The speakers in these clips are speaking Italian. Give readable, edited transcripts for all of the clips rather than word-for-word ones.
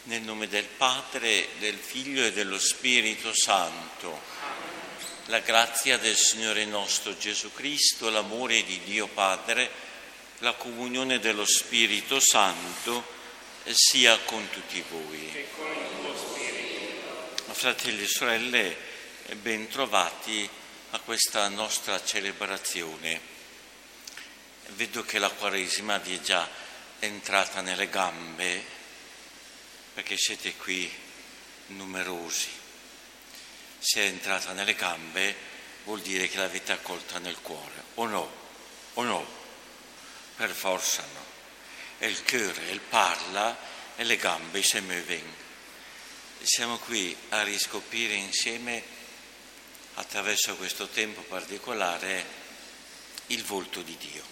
Nel nome del Padre, del Figlio e dello Spirito Santo. La grazia del Signore nostro Gesù Cristo, l'amore di Dio Padre, la comunione dello Spirito Santo sia con tutti voi. E con il tuo spirito. Fratelli e sorelle, ben trovati a questa nostra celebrazione. Vedo che la Quaresima vi è già entrata nelle gambe, perché siete qui numerosi. Se è entrata nelle gambe vuol dire che l'avete accolta nel cuore, o no? O no? Per forza no. E il cuore, il parla e le gambe si muovono. Siamo qui a riscoprire insieme, attraverso questo tempo particolare, il volto di Dio.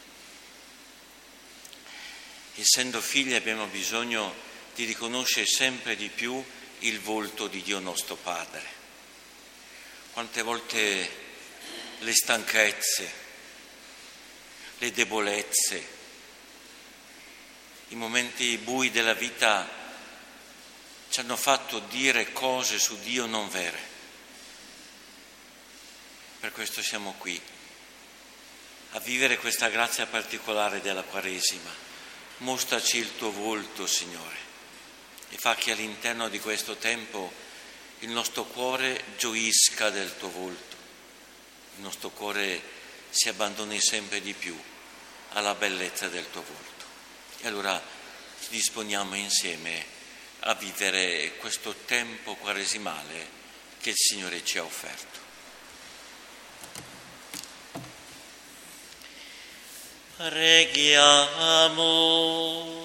Essendo figli abbiamo bisogno di riconoscere sempre di più il volto di Dio nostro Padre. Quante volte le stanchezze, le debolezze, i momenti bui della vita ci hanno fatto dire cose su Dio non vere. Per questo siamo qui, a vivere questa grazia particolare della Quaresima. Mostraci il tuo volto, Signore, e fa che all'interno di questo tempo il nostro cuore gioisca del tuo volto, il nostro cuore si abbandoni sempre di più alla bellezza del tuo volto. E allora ci disponiamo insieme a vivere questo tempo quaresimale che il Signore ci ha offerto. Preghiamo.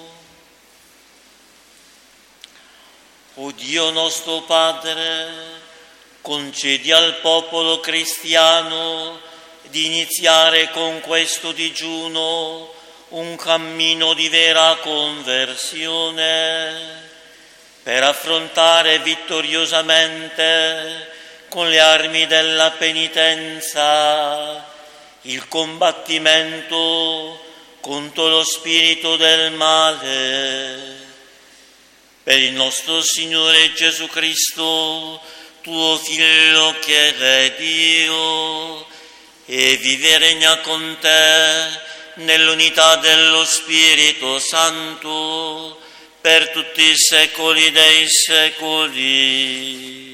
O Dio nostro Padre, concedi al popolo cristiano di iniziare con questo digiuno un cammino di vera conversione per affrontare vittoriosamente con le armi della penitenza il combattimento contro lo spirito del male. Per il nostro Signore Gesù Cristo, tuo Figlio che è Dio, e vive e regna con te nell'unità dello Spirito Santo per tutti i secoli dei secoli.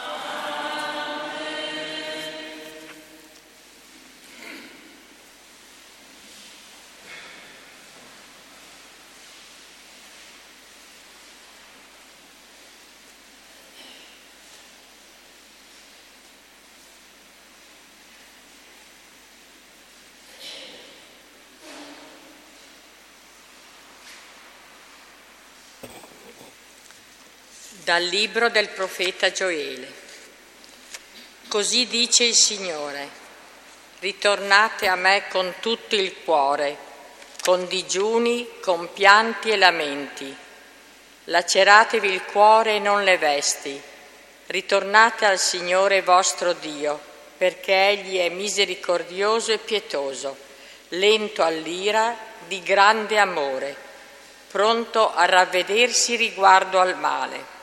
Dal libro del profeta Gioele. Così dice il Signore: ritornate a me con tutto il cuore, con digiuni, con pianti e lamenti. Laceratevi il cuore e non le vesti. Ritornate al Signore vostro Dio, perché Egli è misericordioso e pietoso, lento all'ira, di grande amore, pronto a ravvedersi riguardo al male.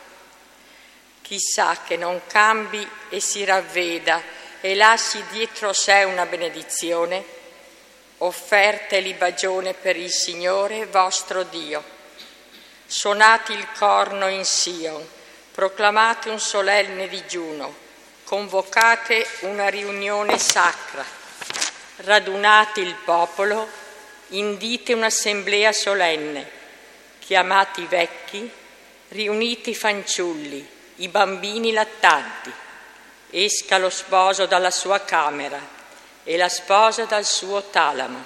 Chissà che non cambi e si ravveda e lasci dietro sé una benedizione, offerta e libagione per il Signore vostro Dio. Suonate il corno in Sion, proclamate un solenne digiuno, convocate una riunione sacra, radunate il popolo, indite un'assemblea solenne, chiamate i vecchi, riunite i fanciulli, i bambini lattanti. Esca lo sposo dalla sua camera e la sposa dal suo talamo.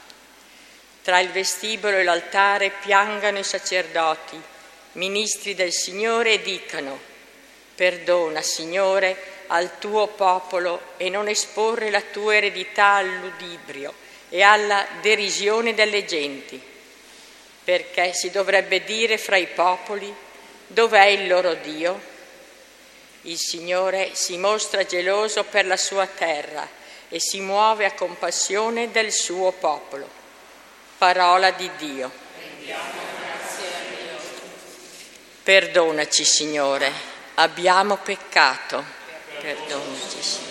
Tra il vestibolo e l'altare piangano i sacerdoti, ministri del Signore, e dicano: perdona, Signore, al tuo popolo e non esporre la tua eredità al ludibrio e alla derisione delle genti. Perché si dovrebbe dire fra i popoli: dov'è il loro Dio? Il Signore si mostra geloso per la sua terra e si muove a compassione del suo popolo. Parola di Dio. Rendiamo grazie a Dio. Perdonaci, Signore, abbiamo peccato. Perdonaci, Signore.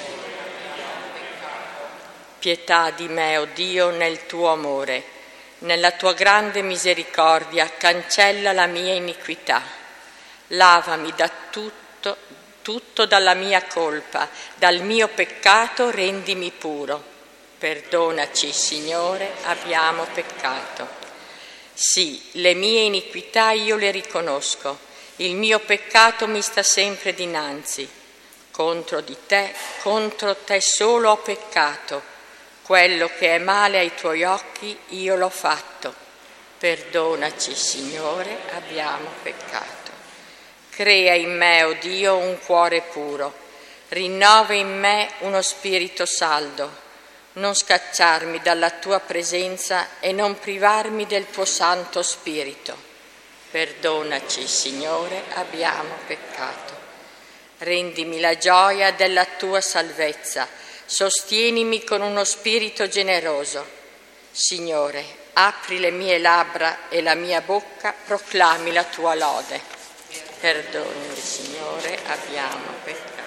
Pietà di me, o Dio, nel tuo amore. Nella tua grande misericordia cancella la mia iniquità. Lavami da tutto dalla mia colpa, dal mio peccato rendimi puro. Perdonaci, Signore, abbiamo peccato. Sì, le mie iniquità io le riconosco, il mio peccato mi sta sempre dinanzi. Contro te solo ho peccato. Quello che è male ai tuoi occhi io l'ho fatto. Perdonaci, Signore, abbiamo peccato. Crea in me, o Dio, un cuore puro. Rinnova in me uno spirito saldo. Non scacciarmi dalla tua presenza e non privarmi del tuo Santo Spirito. Perdonaci, Signore, abbiamo peccato. Rendimi la gioia della tua salvezza. Sostienimi con uno spirito generoso. Signore, apri le mie labbra e la mia bocca proclami la tua lode. Perdonami, Signore, abbiamo peccato.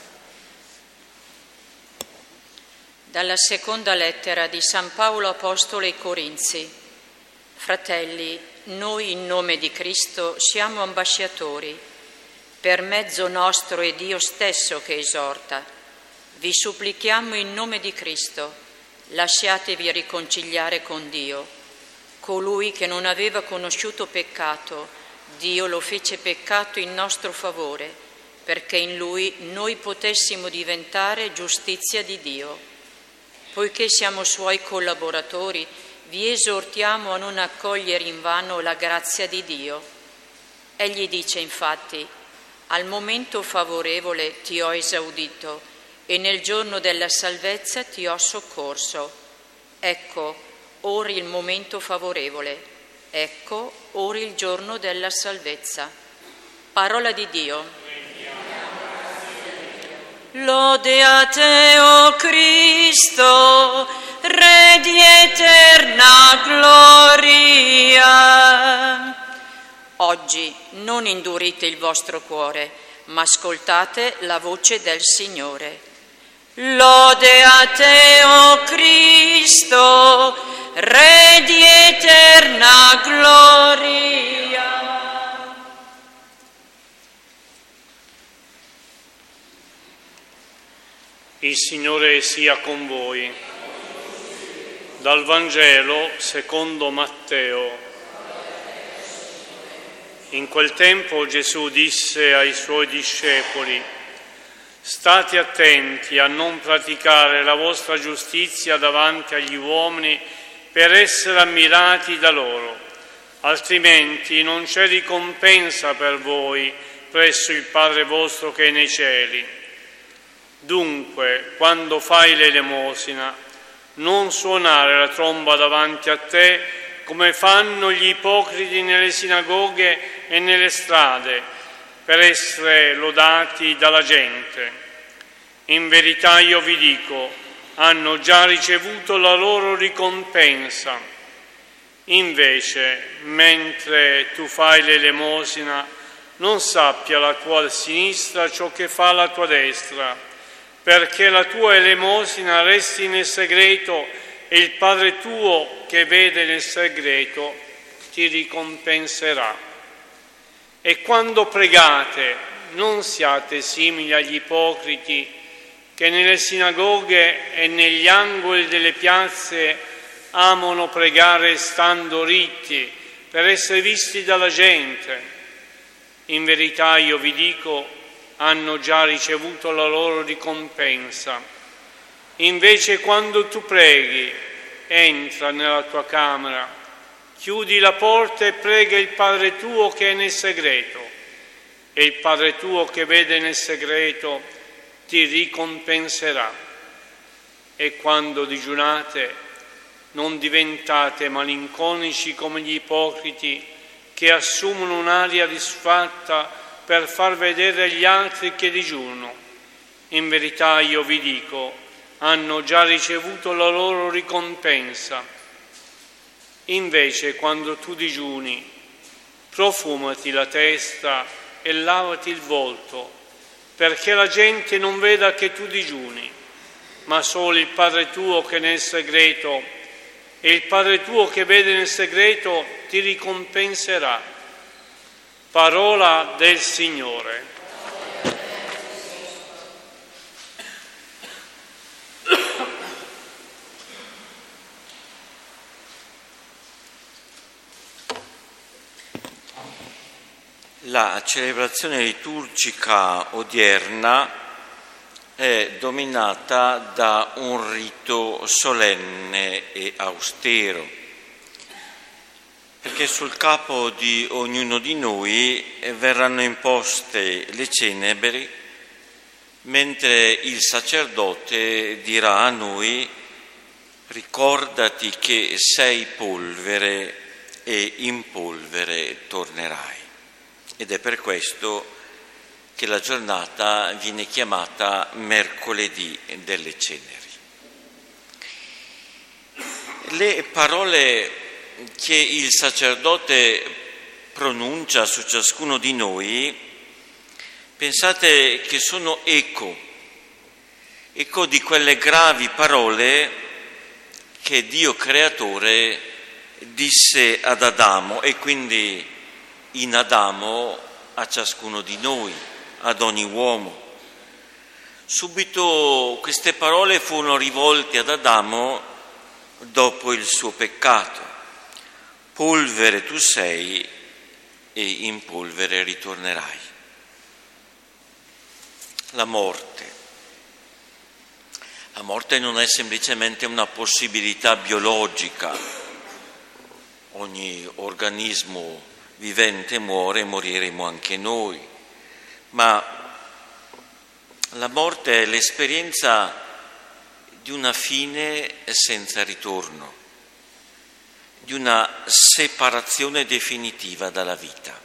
Dalla seconda lettera di San Paolo Apostolo ai Corinzi. Fratelli, noi in nome di Cristo siamo ambasciatori. Per mezzo nostro è Dio stesso che esorta. Vi supplichiamo in nome di Cristo, lasciatevi riconciliare con Dio. Colui che non aveva conosciuto peccato, Dio lo fece peccato in nostro favore, perché in Lui noi potessimo diventare giustizia di Dio. Poiché siamo Suoi collaboratori, vi esortiamo a non accogliere invano la grazia di Dio. Egli dice infatti: al momento favorevole ti ho esaudito, e nel giorno della salvezza ti ho soccorso. Ecco, ora il momento favorevole. Ecco, ora il giorno della salvezza. Parola di Dio. Lode a te, o Cristo, Re di eterna gloria. Oggi non indurite il vostro cuore, ma ascoltate la voce del Signore. Lode a te, o Cristo, Re di eterna gloria. Il Signore sia con voi. Dal Vangelo secondo Matteo. In quel tempo Gesù disse ai Suoi discepoli: state attenti a non praticare la vostra giustizia davanti agli uomini per essere ammirati da loro, altrimenti non c'è ricompensa per voi presso il Padre vostro che è nei cieli. Dunque, quando fai l'elemosina, non suonare la tromba davanti a te come fanno gli ipocriti nelle sinagoghe e nelle strade, per essere lodati dalla gente. In verità io vi dico, hanno già ricevuto la loro ricompensa. Invece, mentre tu fai l'elemosina, non sappia la tua sinistra ciò che fa la tua destra, perché la tua elemosina resti nel segreto e il Padre tuo che vede nel segreto ti ricompenserà. E quando pregate, non siate simili agli ipocriti che nelle sinagoghe e negli angoli delle piazze amano pregare stando ritti per essere visti dalla gente. In verità io vi dico, hanno già ricevuto la loro ricompensa. Invece quando tu preghi, entra nella tua camera, chiudi la porta e prega il Padre tuo che è nel segreto, e il Padre tuo che vede nel segreto ti ricompenserà. E quando digiunate, non diventate malinconici come gli ipocriti che assumono un'aria disfatta per far vedere agli altri che digiunano. In verità io vi dico, hanno già ricevuto la loro ricompensa. Invece, quando tu digiuni, profumati la testa e lavati il volto, perché la gente non veda che tu digiuni, ma solo il Padre tuo che è nel segreto, e il Padre tuo che vede nel segreto ti ricompenserà. Parola del Signore. La celebrazione liturgica odierna è dominata da un rito solenne e austero, perché sul capo di ognuno di noi verranno imposte le ceneri, mentre il sacerdote dirà a noi: ricordati che sei polvere e in polvere tornerai. Ed è per questo che la giornata viene chiamata mercoledì delle ceneri. Le parole che il sacerdote pronuncia su ciascuno di noi, pensate che sono eco di quelle gravi parole che Dio creatore disse ad Adamo e quindi in Adamo a ciascuno di noi, ad ogni uomo. Subito queste parole furono rivolte ad Adamo dopo il suo peccato. Polvere tu sei e in polvere ritornerai. La morte. La morte non è semplicemente una possibilità biologica. Ogni organismo vivente muore e moriremo anche noi, ma la morte è l'esperienza di una fine senza ritorno, di una separazione definitiva dalla vita.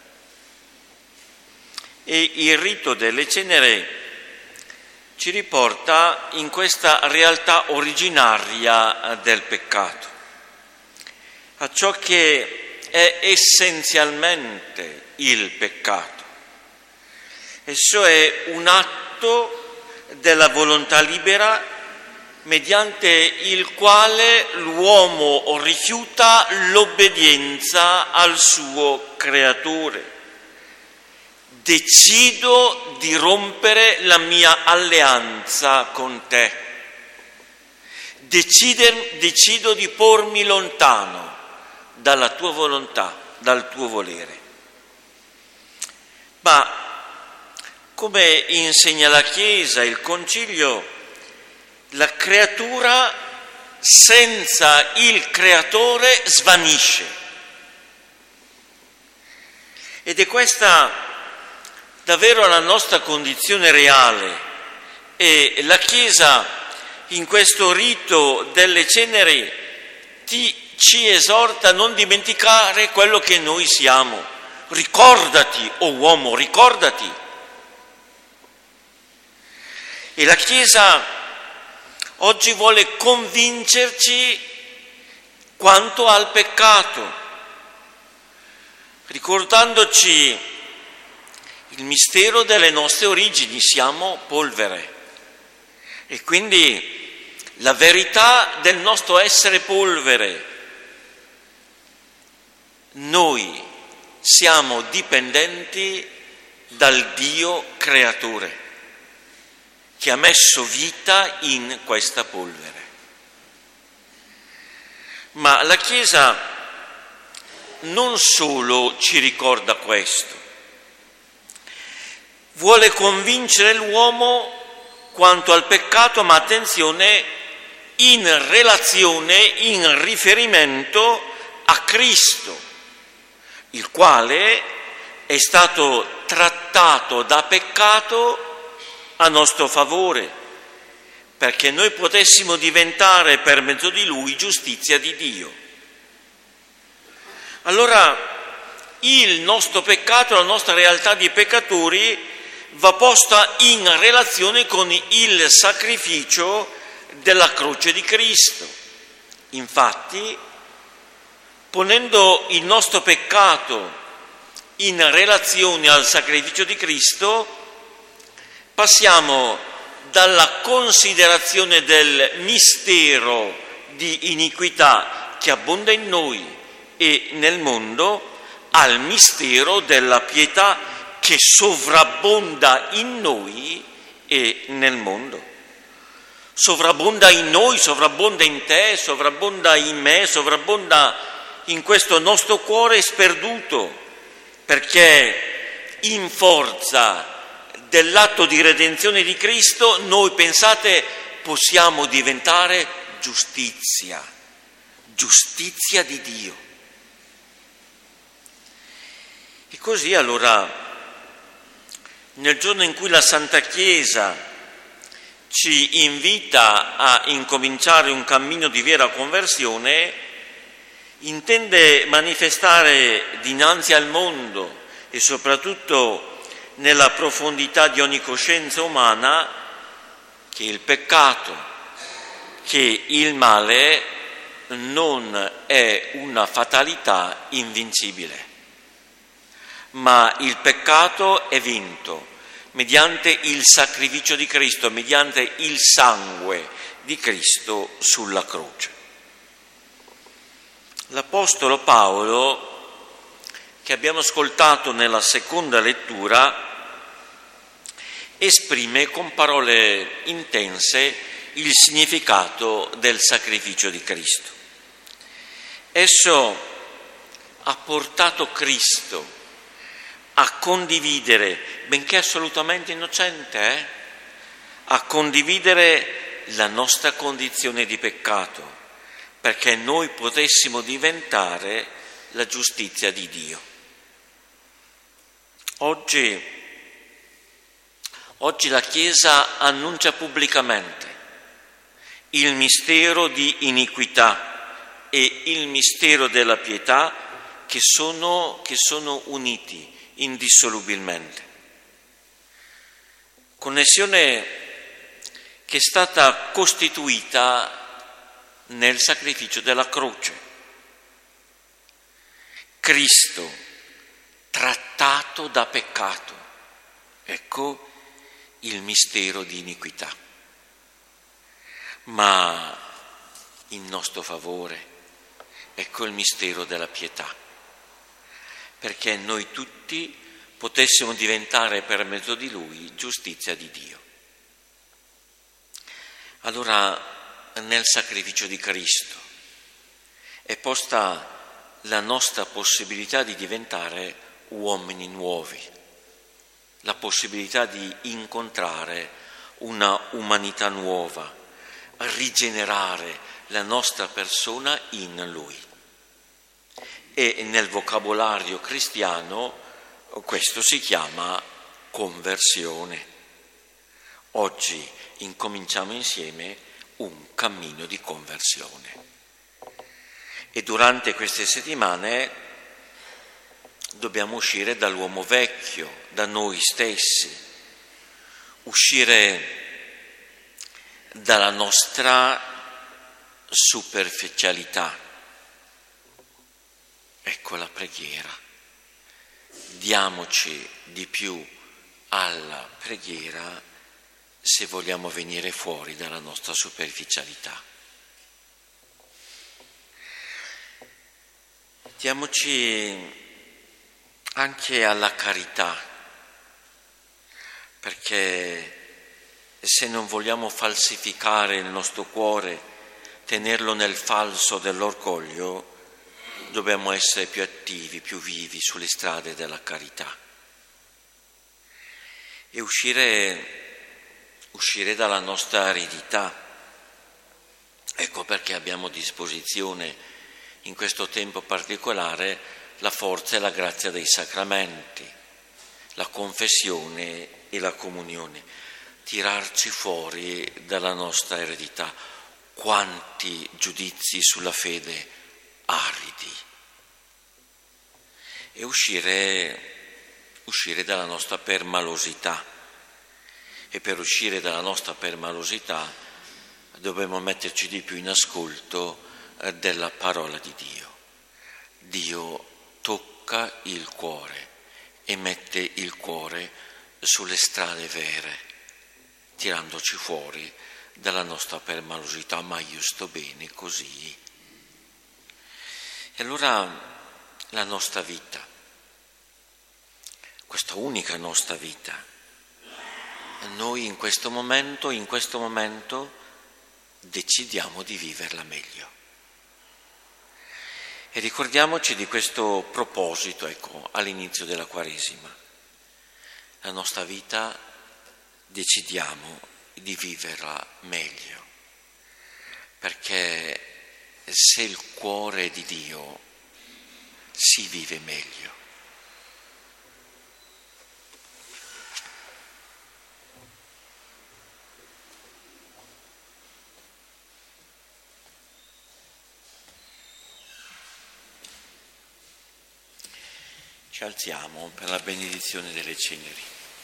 E il rito delle ceneri ci riporta in questa realtà originaria del peccato, a ciò che è essenzialmente il peccato. Esso è un atto della volontà libera mediante il quale l'uomo rifiuta l'obbedienza al suo creatore. Decido di rompere la mia alleanza con te. Decido di pormi lontano dalla tua volontà, dal tuo volere. Ma come insegna la Chiesa, il Concilio, la creatura senza il creatore svanisce. Ed è questa davvero la nostra condizione reale, e la Chiesa in questo rito delle ceneri ci esorta a non dimenticare quello che noi siamo. Ricordati, o uomo, ricordati. E la Chiesa oggi vuole convincerci quanto al peccato, ricordandoci il mistero delle nostre origini. Siamo polvere e quindi la verità del nostro essere polvere. Noi siamo dipendenti dal Dio creatore che ha messo vita in questa polvere. Ma la Chiesa non solo ci ricorda questo, vuole convincere l'uomo quanto al peccato, ma attenzione, in relazione, in riferimento a Cristo, il quale è stato trattato da peccato a nostro favore, perché noi potessimo diventare per mezzo di Lui giustizia di Dio. Allora il nostro peccato, la nostra realtà di peccatori va posta in relazione con il sacrificio della croce di Cristo. Infatti, ponendo il nostro peccato in relazione al sacrificio di Cristo, passiamo dalla considerazione del mistero di iniquità che abbonda in noi e nel mondo al mistero della pietà che sovrabbonda in noi e nel mondo. Sovrabbonda in noi, sovrabbonda in te, sovrabbonda in me, sovrabbonda in questo nostro cuore sperduto, perché in forza dell'atto di redenzione di Cristo noi, pensate, possiamo diventare giustizia di Dio. E così allora, nel giorno in cui la Santa Chiesa ci invita a incominciare un cammino di vera conversione, intende manifestare dinanzi al mondo e soprattutto nella profondità di ogni coscienza umana che il peccato, che il male non è una fatalità invincibile, ma il peccato è vinto mediante il sacrificio di Cristo, mediante il sangue di Cristo sulla croce. L'Apostolo Paolo, che abbiamo ascoltato nella seconda lettura, esprime con parole intense il significato del sacrificio di Cristo. Esso ha portato Cristo a condividere, benché assolutamente innocente, a condividere la nostra condizione di peccato, perché noi potessimo diventare la giustizia di Dio. Oggi la Chiesa annuncia pubblicamente il mistero di iniquità e il mistero della pietà che sono uniti indissolubilmente. Connessione che è stata costituita nel sacrificio della croce. Cristo trattato da peccato, ecco il mistero di iniquità. Ma in nostro favore, ecco il mistero della pietà, perché noi tutti potessimo diventare per mezzo di Lui giustizia di Dio. Allora, nel sacrificio di Cristo è posta la nostra possibilità di diventare uomini nuovi, la possibilità di incontrare una umanità nuova, rigenerare la nostra persona in Lui. E nel vocabolario cristiano questo si chiama conversione. Oggi incominciamo insieme un cammino di conversione. E durante queste settimane dobbiamo uscire dall'uomo vecchio, da noi stessi, uscire dalla nostra superficialità. Ecco la preghiera. Diamoci di più alla preghiera se vogliamo venire fuori dalla nostra superficialità. Diamoci anche alla carità, perché se non vogliamo falsificare il nostro cuore, tenerlo nel falso dell'orgoglio, dobbiamo essere più attivi, più vivi sulle strade della carità e uscire dalla nostra aridità. Ecco perché abbiamo a disposizione in questo tempo particolare la forza e la grazia dei sacramenti, la confessione e la comunione, tirarci fuori dalla nostra eredità. Quanti giudizi sulla fede aridi, e uscire dalla nostra permalosità. E per uscire dalla nostra permalosità dobbiamo metterci di più in ascolto della parola di Dio. Dio tocca il cuore e mette il cuore sulle strade vere, tirandoci fuori dalla nostra permalosità, ma io sto bene così. E allora la nostra vita, questa unica nostra vita, noi in questo momento decidiamo di viverla meglio. E ricordiamoci di questo proposito, all'inizio della Quaresima. La nostra vita decidiamo di viverla meglio, perché se il cuore è di Dio si vive meglio. Ci alziamo per la benedizione delle ceneri.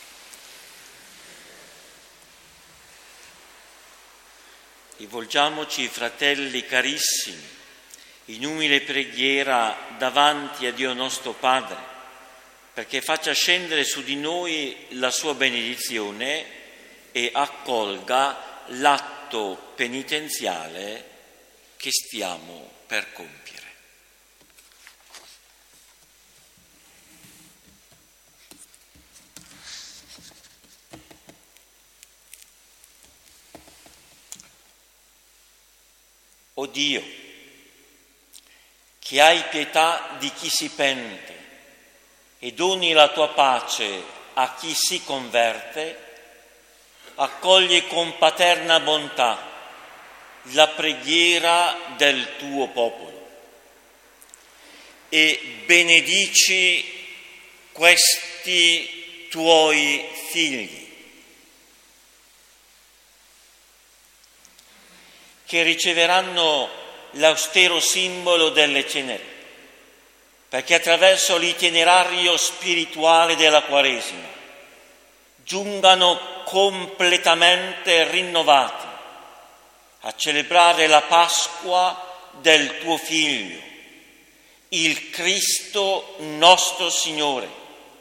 Rivolgiamoci, fratelli carissimi, in umile preghiera davanti a Dio nostro Padre, perché faccia scendere su di noi la sua benedizione e accolga l'atto penitenziale che stiamo per compiere. O Dio, che hai pietà di chi si pente e doni la tua pace a chi si converte, accogli con paterna bontà la preghiera del tuo popolo e benedici questi tuoi figli, che riceveranno l'austero simbolo delle ceneri, perché attraverso l'itinerario spirituale della Quaresima giungano completamente rinnovati a celebrare la Pasqua del tuo Figlio, il Cristo nostro Signore.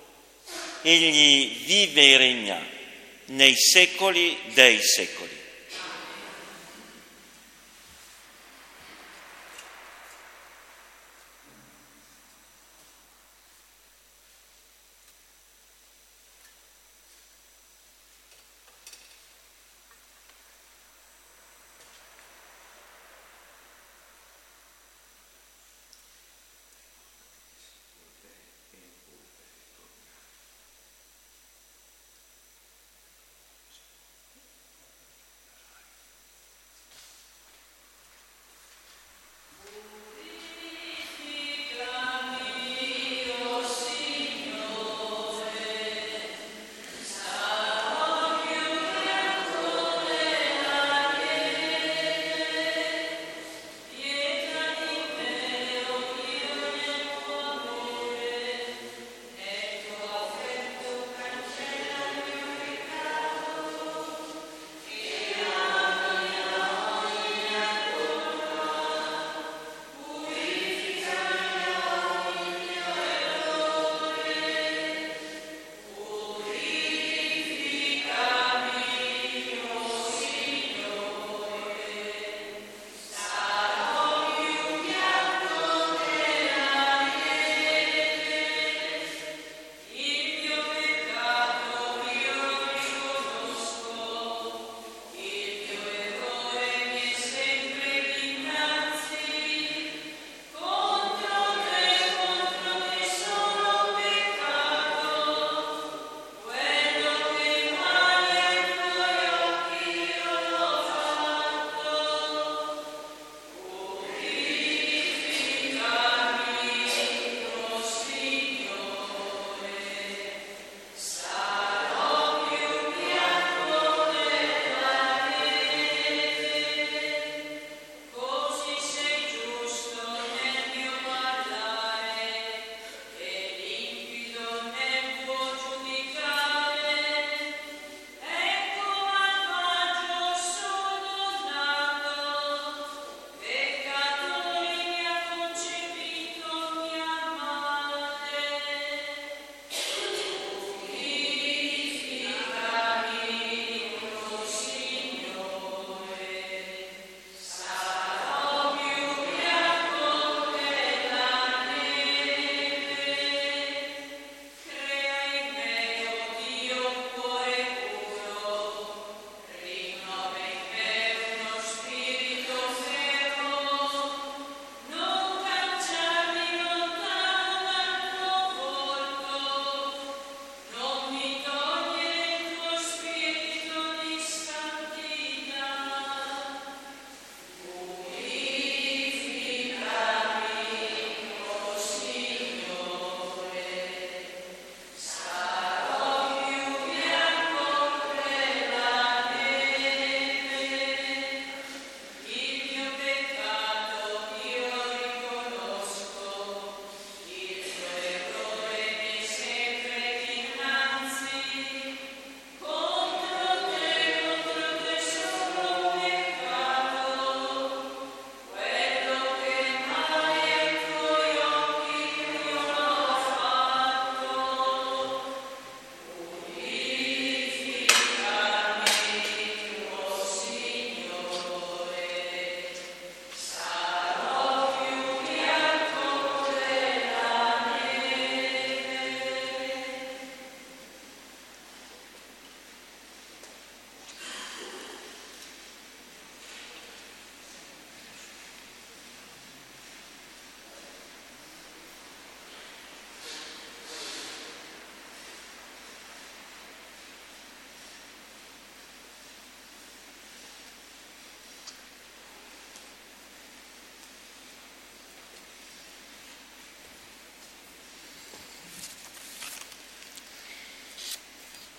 Egli vive e regna nei secoli dei secoli.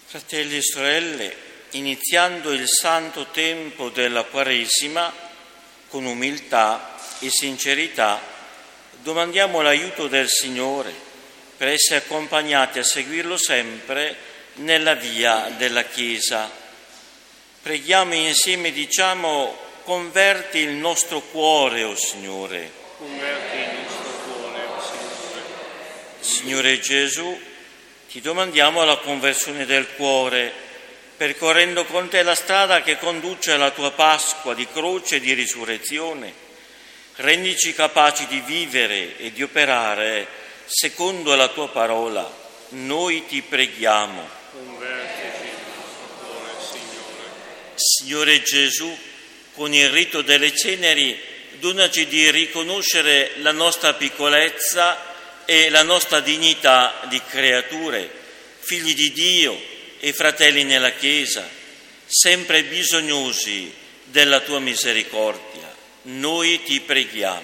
Fratelli e sorelle, iniziando il santo tempo della Quaresima, con umiltà e sincerità, domandiamo l'aiuto del Signore per essere accompagnati a seguirlo sempre nella via della Chiesa. Preghiamo insieme, diciamo: converti il nostro cuore, o Signore. Converti il nostro cuore, o Signore. Signore Gesù, ti domandiamo la conversione del cuore, percorrendo con te la strada che conduce alla tua Pasqua di croce e di risurrezione. Rendici capaci di vivere e di operare secondo la tua parola. Noi ti preghiamo. Convertiti il nostro cuore, Signore. Signore Gesù, con il rito delle ceneri, donaci di riconoscere la nostra piccolezza e la nostra dignità di creature, figli di Dio e fratelli nella Chiesa, sempre bisognosi della tua misericordia. Noi ti preghiamo.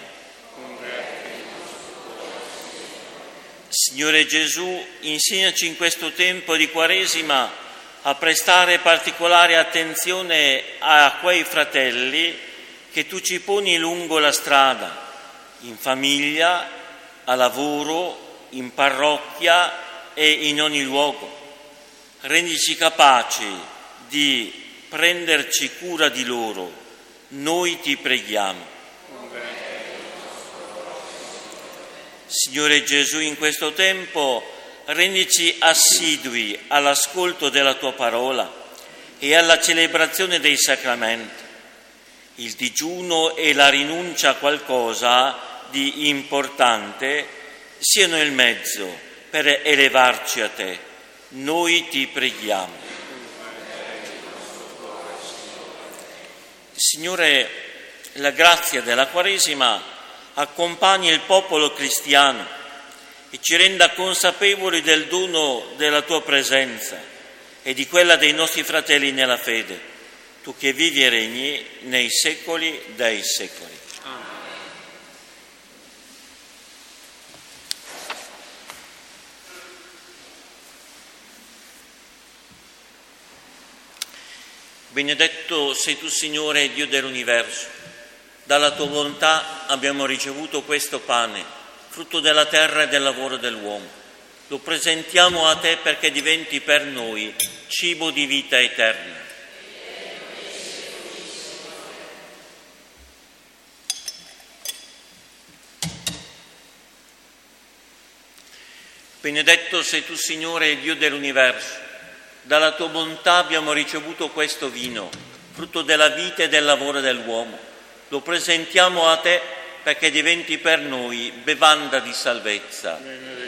Signore Gesù, insegnaci in questo tempo di Quaresima a prestare particolare attenzione a quei fratelli che tu ci poni lungo la strada, in famiglia, a lavoro, in parrocchia e in ogni luogo. Rendici capaci di prenderci cura di loro. Noi ti preghiamo. Signore Gesù, in questo tempo rendici assidui all'ascolto della tua parola e alla celebrazione dei sacramenti. Il digiuno e la rinuncia a qualcosa di importante siano il mezzo per elevarci a te. Noi ti preghiamo. Signore, la grazia della Quaresima accompagni il popolo cristiano e ci renda consapevoli del dono della tua presenza e di quella dei nostri fratelli nella fede, tu che vivi e regni nei secoli dei secoli. Benedetto sei tu, Signore, Dio dell'universo. Dalla tua bontà abbiamo ricevuto questo pane, frutto della terra e del lavoro dell'uomo. Lo presentiamo a te perché diventi per noi cibo di vita eterna. Benedetto sei tu, Signore, Dio dell'universo. Dalla tua bontà abbiamo ricevuto questo vino, frutto della vita e del lavoro dell'uomo. Lo presentiamo a te perché diventi per noi bevanda di salvezza.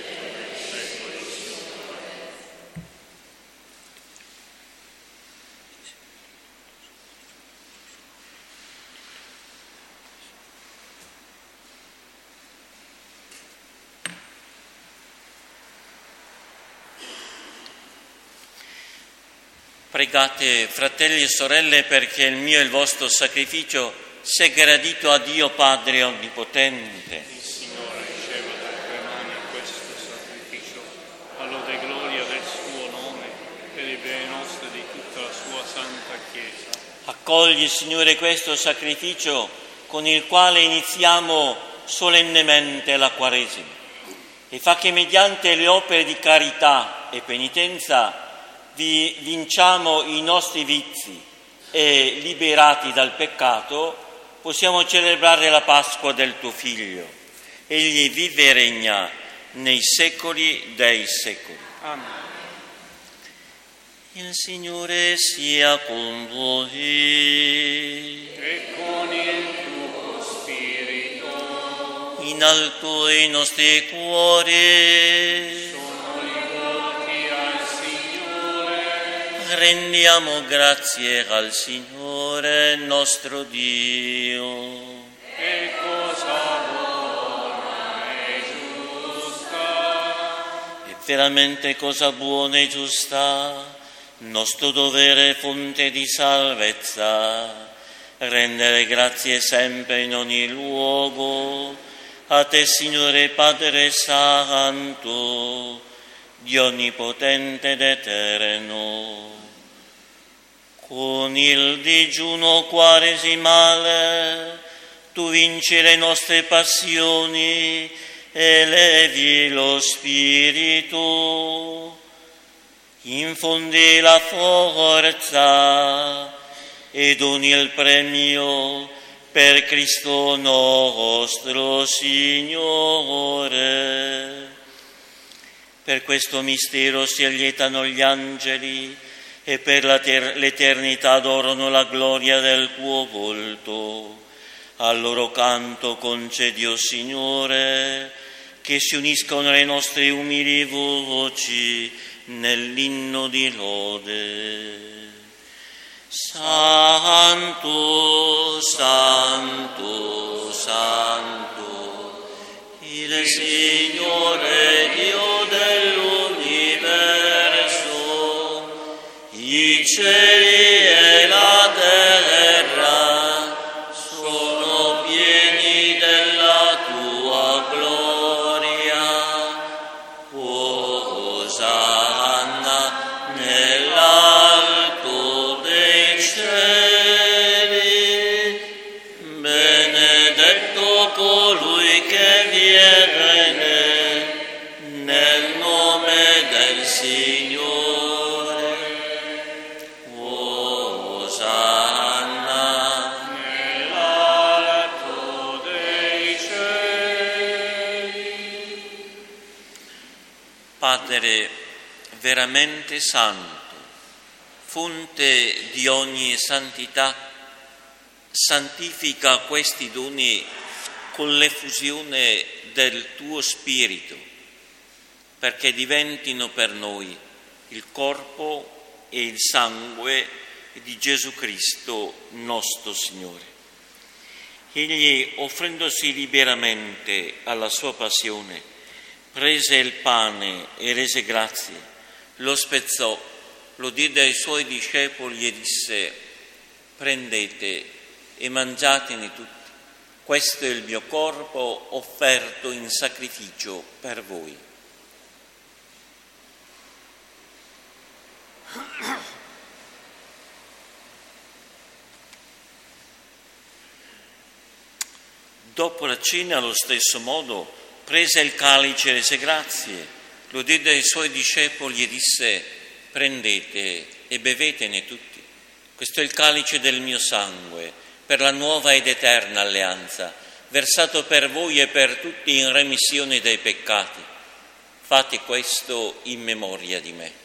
Pregate, fratelli e sorelle, perché il mio e il vostro sacrificio sia gradito a Dio Padre Onnipotente. Il Signore riceva dalle tue mani questo sacrificio, all'ode e gloria del suo nome, per il bene nostro e di tutta la sua santa Chiesa. Accogli, Signore, questo sacrificio con il quale iniziamo solennemente la Quaresima e fa che mediante le opere di carità e penitenza vinciamo i nostri vizi e, liberati dal peccato, possiamo celebrare la Pasqua del tuo Figlio. Egli vive e regna nei secoli dei secoli. Amen. Il Signore sia con voi. E con il tuo spirito. In alto i nostri cuori. Rendiamo grazie al Signore nostro Dio. Che cosa buona e giusta. È veramente cosa buona e giusta, nostro dovere fonte di salvezza, rendere grazie sempre in ogni luogo a te, Signore Padre Santo, di onnipotente ed eterno. Con il digiuno quaresimale tu vinci le nostre passioni e levi lo spirito, infondi la forza e doni il premio per Cristo nostro Signore. Per questo mistero si allietano gli angeli e per l'eternità adorano la gloria del tuo volto. Al loro canto concedi, o Signore, che si uniscono le nostre umili voci nell'inno di lode. Santo, Santo, Santo, il Signore Dio dell'universo, i cieli e la terra sono pieni della tua gloria. Osanna nell'alto dei cieli, benedetto colui che viene nel nome del Signore. Osanna nell'alto dei cieli. Padre veramente santo, fonte di ogni santità, santifica questi doni con l'effusione del tuo Spirito, perché diventino per noi il corpo e il sangue di Gesù Cristo nostro Signore. Egli, offrendosi liberamente alla sua passione, prese il pane e rese grazie, lo spezzò, lo diede ai suoi discepoli e disse: prendete e mangiatene tutti, questo è il mio corpo offerto in sacrificio per voi. Dopo la cena, allo stesso modo, prese il calice e rese grazie, lo diede ai suoi discepoli e disse: prendete e bevetene tutti, questo è il calice del mio sangue, per la nuova ed eterna alleanza, versato per voi e per tutti in remissione dei peccati. Fate questo in memoria di me.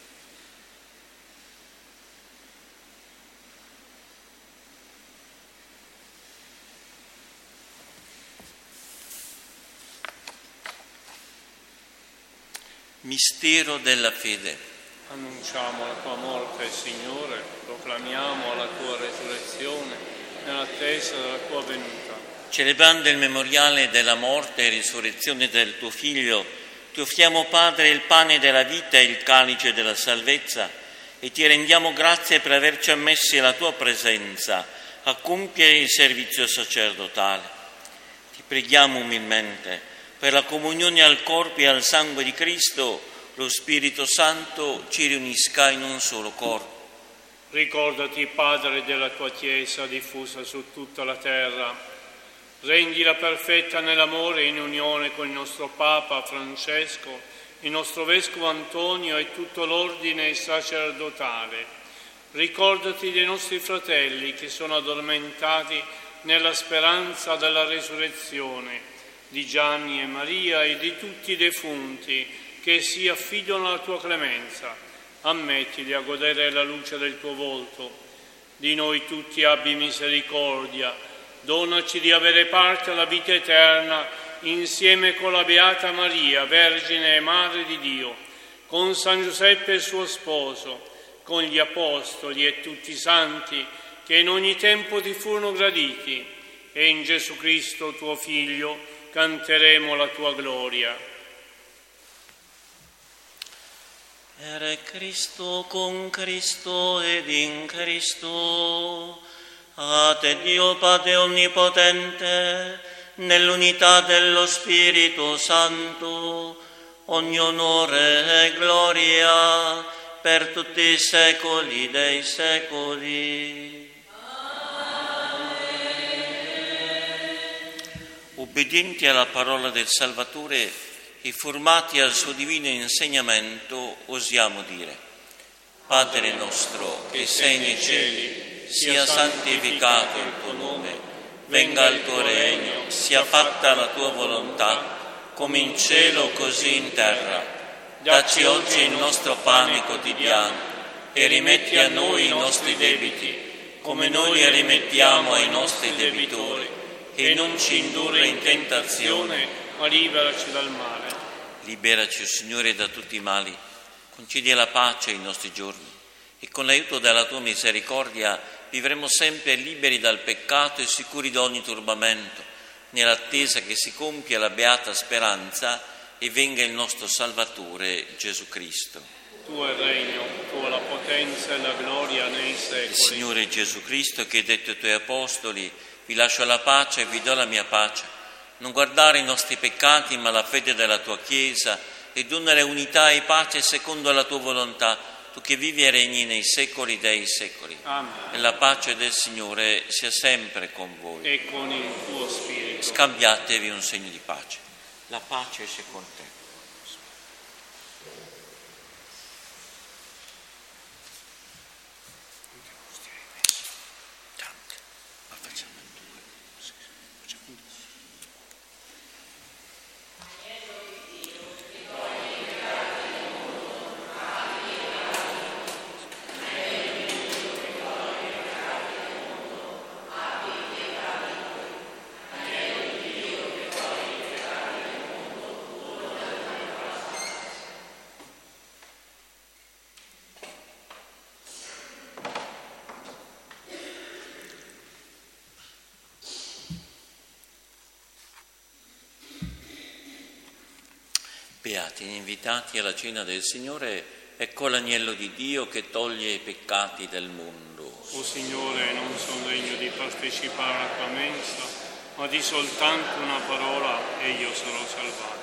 Mistero della fede. Annunciamo la tua morte, Signore, proclamiamo la tua resurrezione nell'attesa della tua venuta. Celebrando il memoriale della morte e risurrezione del tuo Figlio, ti offriamo, Padre, il pane della vita e il calice della salvezza, e ti rendiamo grazie per averci ammessi alla tua presenza a compiere il servizio sacerdotale. Ti preghiamo umilmente, per la comunione al corpo e al sangue di Cristo, lo Spirito Santo ci riunisca in un solo corpo. Ricordati, Padre, della tua Chiesa diffusa su tutta la terra. Rendila perfetta nell'amore e in unione con il nostro Papa Francesco, il nostro Vescovo Antonio e tutto l'ordine sacerdotale. Ricordati dei nostri fratelli che sono addormentati nella speranza della resurrezione, di Gianni e Maria e di tutti i defunti che si affidano alla tua clemenza. Ammettili a godere la luce del tuo volto. Di noi tutti abbi misericordia. Donaci di avere parte alla vita eterna insieme con la Beata Maria, Vergine e Madre di Dio, con San Giuseppe suo sposo, con gli Apostoli e tutti i santi che in ogni tempo ti furono graditi, e in Gesù Cristo tuo Figlio canteremo la tua gloria. Per Cristo, con Cristo ed in Cristo, a te Dio Padre Onnipotente, nell'unità dello Spirito Santo, ogni onore e gloria per tutti i secoli dei secoli. Obbedienti alla parola del Salvatore e formati al suo divino insegnamento, osiamo dire: Padre nostro che sei nei cieli, sia santificato il tuo nome, venga il tuo regno, sia fatta la tua volontà, come in cielo così in terra. Dacci oggi il nostro pane quotidiano e rimetti a noi i nostri debiti, come noi li rimettiamo ai nostri debitori, e non ci indurre in tentazione, ma liberaci dal male. Liberaci, o Signore, da tutti i mali, concedi la pace ai nostri giorni e con l'aiuto della tua misericordia vivremo sempre liberi dal peccato e sicuri da ogni turbamento, nell'attesa che si compia la beata speranza e venga il nostro Salvatore Gesù Cristo. Tuo è il regno, tua la potenza e la gloria nei secoli. Il Signore Gesù Cristo, che hai detto ai tuoi apostoli: vi lascio la pace e vi do la mia pace, non guardare i nostri peccati ma la fede della tua Chiesa, e donare unità e pace secondo la tua volontà, tu che vivi e regni nei secoli dei secoli. Amen. E la pace del Signore sia sempre con voi. E con il tuo spirito. Scambiatevi un segno di pace. La pace sia con te. Beati, invitati alla cena del Signore, ecco l'agnello di Dio che toglie i peccati del mondo. O Signore, non sono degno di partecipare alla tua mensa, ma di soltanto una parola e io sarò salvato.